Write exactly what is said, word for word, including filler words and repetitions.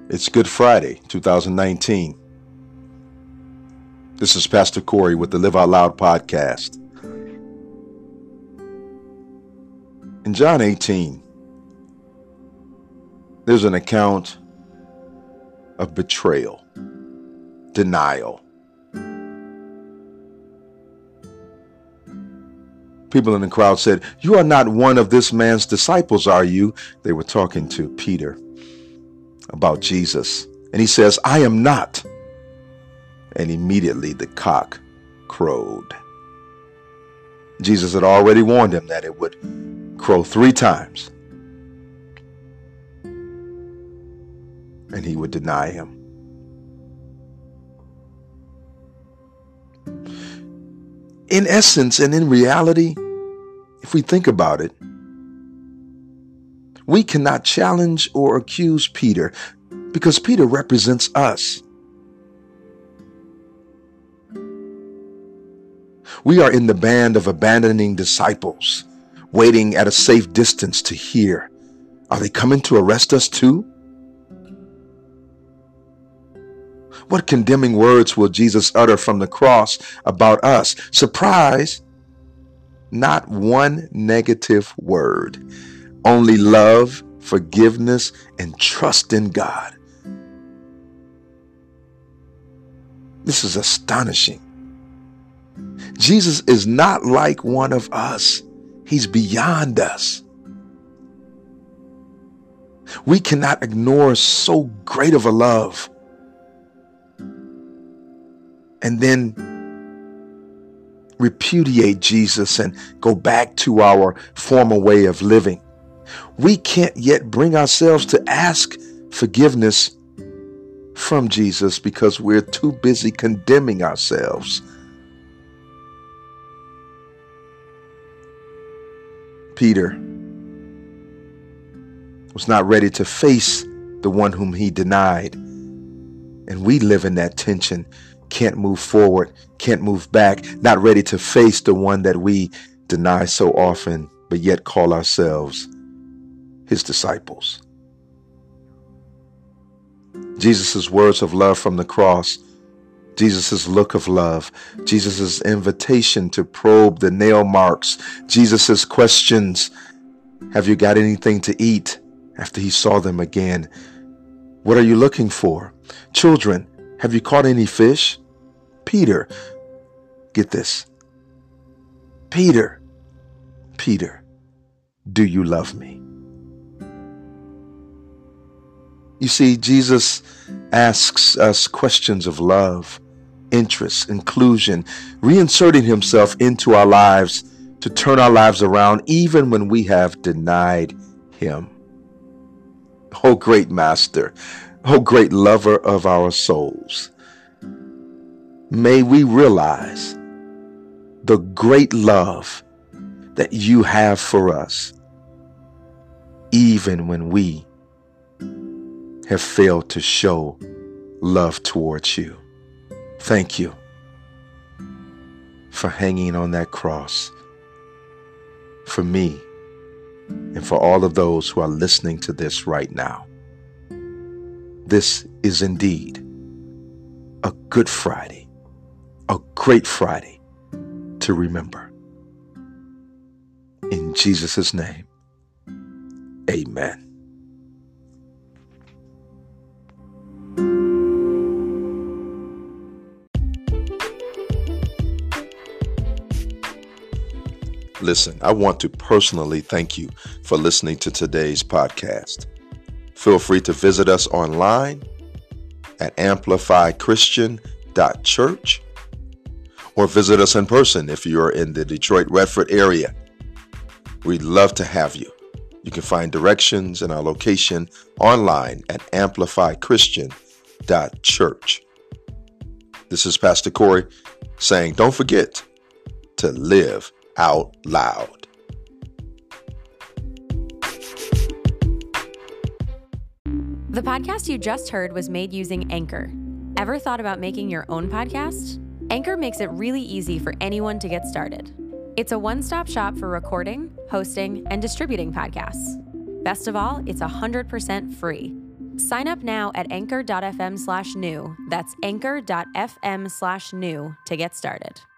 It's Good Friday, two thousand nineteen. This is Pastor Corey with the Live Out Loud podcast. In John eighteen, there's an account of betrayal, denial. People in the crowd said, "You are not one of this man's disciples, are you?" They were talking to Peter about Jesus. And he says, "I am not." And immediately the cock crowed. Jesus had already warned him that it would crow three times. And he would deny him. In essence and in reality, if we think about it, we cannot challenge or accuse Peter because Peter represents us. We are in the band of abandoning disciples, waiting at a safe distance to hear. Are they coming to arrest us too? What condemning words will Jesus utter from the cross about us? Surprise! Not one negative word. Only love, forgiveness, and trust in God. This is astonishing. Jesus is not like one of us. He's beyond us. We cannot ignore so great of a love and then repudiate Jesus and go back to our former way of living. We can't yet bring ourselves to ask forgiveness from Jesus because we're too busy condemning ourselves. Peter was not ready to face the one whom he denied. And we live in that tension. Can't move forward, can't move back, not ready to face the one that we deny so often, but yet call ourselves his disciples. Jesus' words of love from the cross, Jesus' look of love, Jesus' invitation to probe the nail marks, Jesus' questions, "Have you got anything to eat?" after he saw them again. "What are you looking for?" "Children, have you caught any fish?" Peter, get this. Peter, Peter, do you love me? You see, Jesus asks us questions of love, interest, inclusion, reinserting himself into our lives to turn our lives around even when we have denied him. Oh, great master, oh, great lover of our souls. May we realize the great love that you have for us, even when we have failed to show love towards you. Thank you for hanging on that cross for me and for all of those who are listening to this right now. This is indeed a Good Friday. A great Friday to remember. In Jesus' name, amen. Listen, I want to personally thank you for listening to today's podcast. Feel free to visit us online at amplify christian dot church. Or visit us in person if you're in the Detroit-Redford area. We'd love to have you. You can find directions and our location online at amplify christian dot church. This is Pastor Corey saying, don't forget to live out loud. The podcast you just heard was made using Anchor. Ever thought about making your own podcast? Anchor makes it really easy for anyone to get started. It's a one-stop shop for recording, hosting, and distributing podcasts. Best of all, it's one hundred percent free. Sign up now at anchor.fm slash new. That's anchor.fm slash new to get started.